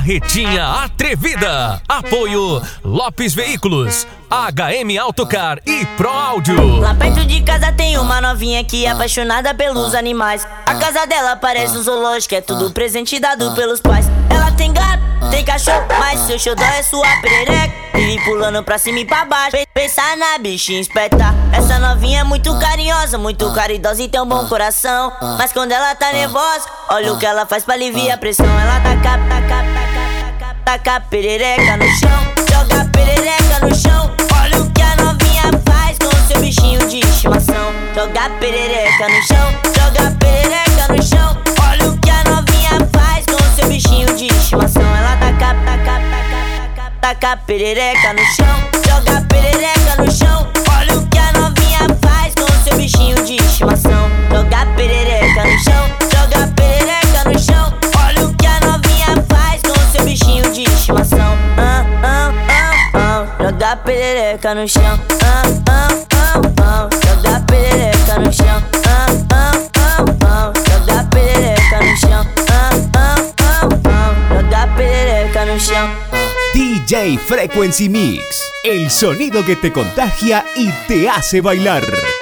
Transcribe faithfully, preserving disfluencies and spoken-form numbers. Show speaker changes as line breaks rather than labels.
Marretinha Atrevida. Apoio Lopes Veículos, H M Autocar e Pro Áudio.
Lá perto de casa tem uma novinha que é apaixonada pelos animais. A casa dela parece um zoológico, é tudo presente dado pelos pais. Ela tem gato, tem cachorro, mas seu xodó é sua perereca. Vive pulando pra cima e pra baixo, pensa na bichinha esperta. Essa novinha é muito carinhosa, muito caridosa e tem um bom coração. Mas quando ela tá nervosa, olha o que ela faz pra aliviar a pressão. Ela taca, taca, taca, taca, taca perereca no chão, joga perereca no chão. Olha o que a novinha faz com o seu bichinho de estimação. Joga perereca no chão, joga perereca no chão. Olha o que a novinha faz com o seu bichinho de estimação. Ela taca, taca, taca, taca, taca perereca no chão, joga perereca no chão. Olha o que a novinha faz com o seu bichinho de estimação. Joga perereca no chão, joga perereca no chão. Olha o que a novinha faz com o seu bichinho de estimação. Ah, ah, ah, ah. Joga perereca no chão. Ah, ah, ah, ah. Joga perereca no chão. Ah, ah, ah, ah. Joga perereca no chão. Ah, ah, ah, ah. Joga perereca no chão.
D J Frequency Mix, el sonido que te contagia y te hace bailar.